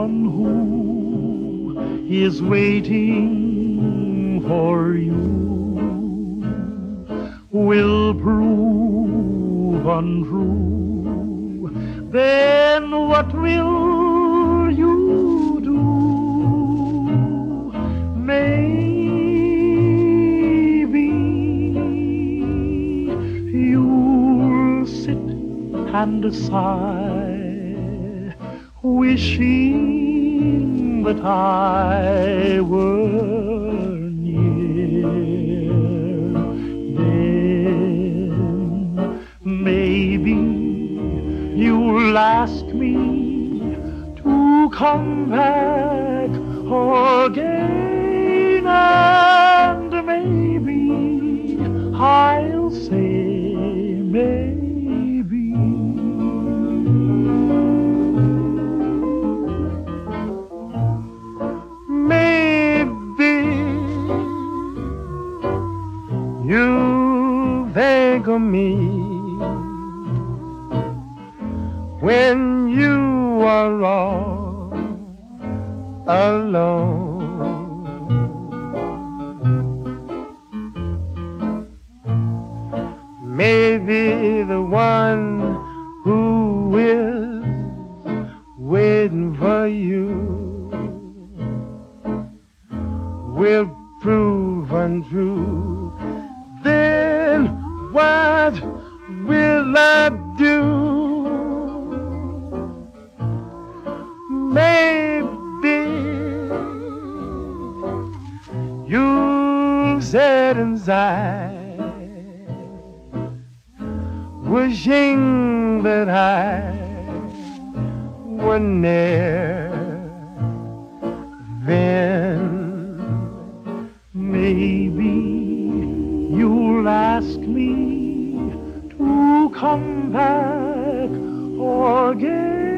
one who is waiting for you will prove untrue, then what will you do? Maybe you'll sit and sigh, wishing that I were near. Then maybe you'll ask me to come back again, and maybe I'll say maybe. You think of me when you are all alone. Maybe the one who is waiting for you will prove untrue. Then what will I do? Maybe you'll sit inside, wishing that I were near. Then maybe you'll ask me to come back again.